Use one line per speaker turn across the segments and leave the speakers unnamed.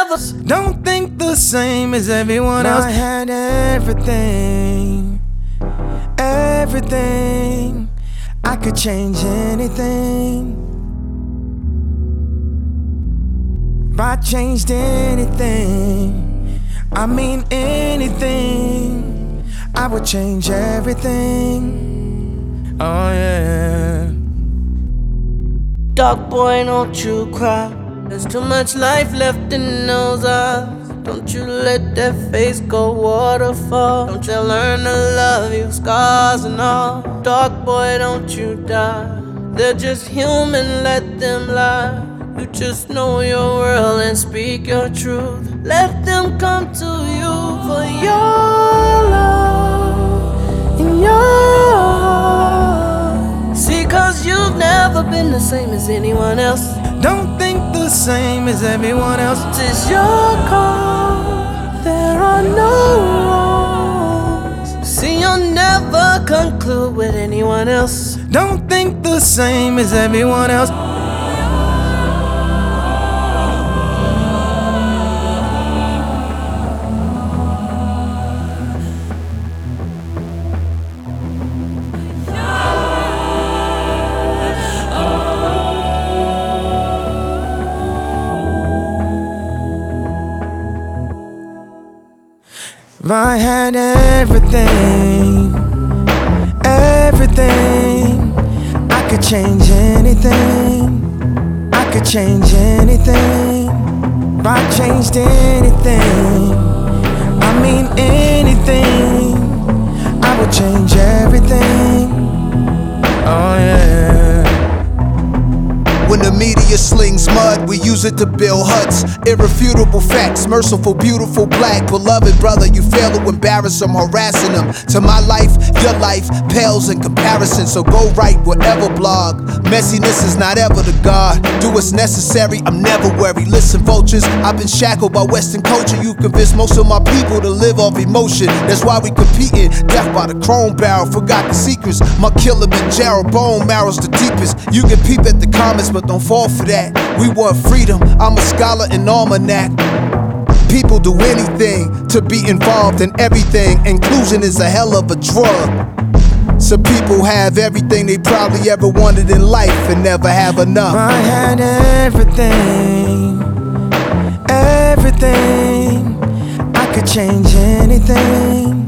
never
don't think the same as everyone else. I had everything, everything. I could change anything. If I changed anything, I mean anything, I would change everything. Oh yeah.
Dog boy, don't you cry. There's too much life left in those eyes. Don't you let that face go waterfall. Don't you learn to love you, scars and all. Dog boy, don't you die. They're just human, let them lie. You just know your world and speak your truth. Let them come to you for your love in your heart. See, cause you've never been the same as anyone else.
Don't think the same as everyone else.
It's your call, there are no wrongs. See, you'll never conclude with anyone else.
Don't think the same as everyone else. If I had everything, everything, I could change anything. I could change anything. If I changed anything, I mean anything, I would change everything. Oh yeah.
When the media slings mud, we use it to build huts. Irrefutable facts, merciful, beautiful, black. Beloved brother, you fail to embarrass them, harassing them. To my life, your life pales in comparison. So go write whatever blog. Messiness is not ever the God. Do what's necessary, I'm never worried. Listen, vultures, I've been shackled by Western culture. You convinced most of my people to live off emotion. That's why we competing. Death by the chrome barrel, forgot the secrets. My killer been Gerald, bone marrow's the deepest. You can peep at the comments, but don't fall for that. We want freedom, I'm a scholar in almanac. People do anything to be involved in everything. Inclusion is a hell of a drug. Some people have everything they probably ever wanted in life and never have enough.
If I had everything, everything, I could change anything.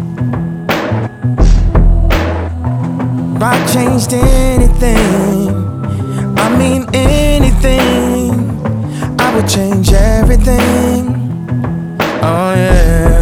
If I changed anything, I mean anything, I would change everything. Oh yeah.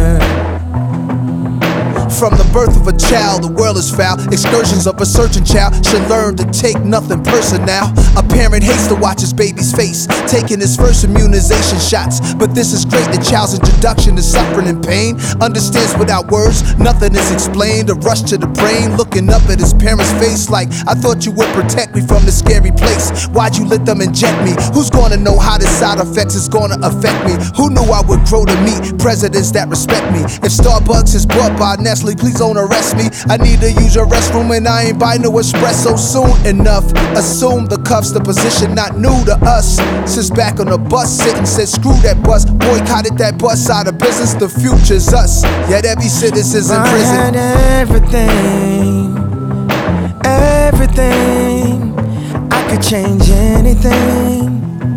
From the birth of a child, the world is foul. Excursions of a searching child should learn to take nothing personal. A parent hates to watch his baby's face, taking his first immunization shots. But this is great, the child's introduction to suffering and pain. Understands without words, nothing is explained. A rush to the brain, looking up at his parents' face like, I thought you would protect me from this scary place. Why'd you let them inject me? Who's gonna know how the side effects is gonna affect me? Who knew I would grow to meet presidents that respect me? If Starbucks is bought by Nestle, please don't arrest me. I need to use your restroom and I ain't buy no espresso soon enough. Assume the cuffs, the position not new to us. Since back on the bus sitting, said screw that bus. Boycotted that bus out of business, the future's us. Yet every citizen's in prison.
I had everything, everything, I could change anything.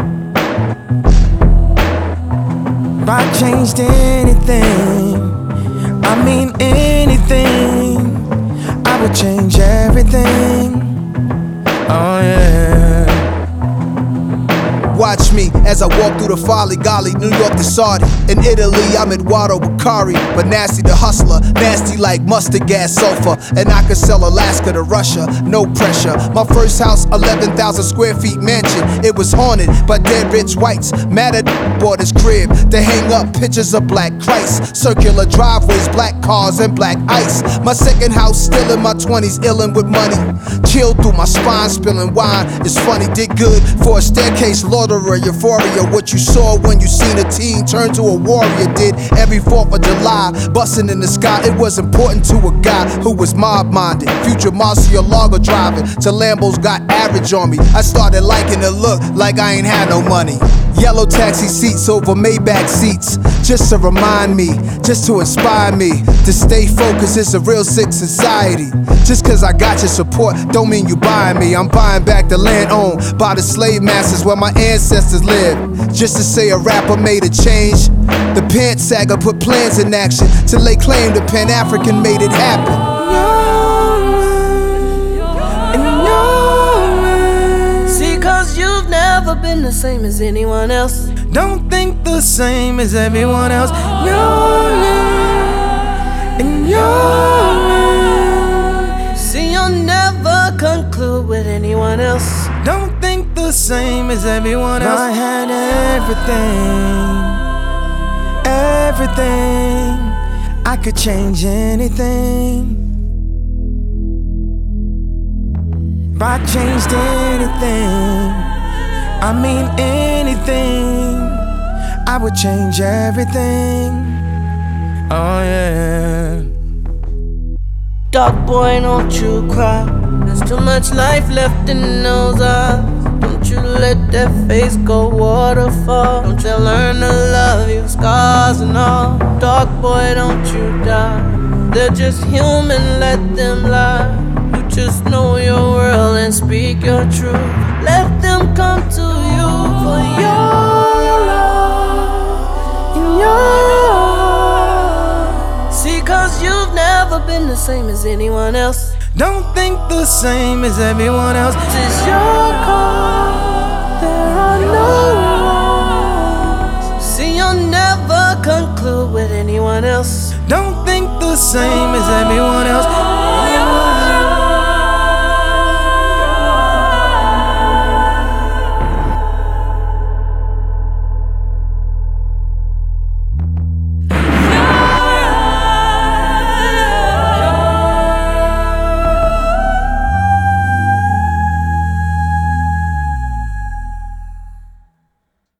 If I changed anything, I mean anything, I would change everything. Oh yeah.
Watch me as I walk through the folly golly, New York to Saudi. In Italy, I'm Eduardo Bacari, but nasty the hustler, nasty like mustard gas sulfur. And I could sell Alaska to Russia, no pressure. My first house, 11,000 square feet mansion. It was haunted by dead rich whites. Mad at bought his crib to hang up pictures of black Christ. Circular driveways, black cars and black ice. My second house, still in my 20s, illin' with money. Chilled through my spine, spilling wine. It's funny, did good for a staircase loiterer. Euphoria, what you saw when you seen a teen turn to a warrior. Did every 4th of July, bustin' in the sky. It was important to a guy who was mob-minded. Future Murcielago driving till Lambos got average on me. I started liking the look like I ain't had no money. Yellow taxi seats over Maybach seats, just to remind me, just to inspire me to stay focused. It's a real sick society. Just cause I got your support don't mean you buying me. I'm buying back the land owned by the slave masters where my ancestors lived. Just to say a rapper made a change. The Pant Saga put plans in action to lay claim to Pan-African made it happen.
See, cause you've never been the same as anyone else.
Don't think the same as everyone else. And
See, you'll never conclude with anyone else.
don't think the same as everyone else. I had everything. I could change anything. If I changed anything, I mean anything, I would change everything. Oh yeah.
Dog boy, don't you cry. There's too much life left in those eyes. Don't you let that face go waterfall. Don't you learn to love you, scars and all. Dog boy, don't you die. They're just human, let them lie. You just know your world and speak your truth. Let them come to you for your love and your. See, cause you've never been the same as anyone else.
Don't think the same as everyone else.
This is your call, there are no rules. See, you'll never conclude with anyone else.
Don't think the same as everyone else.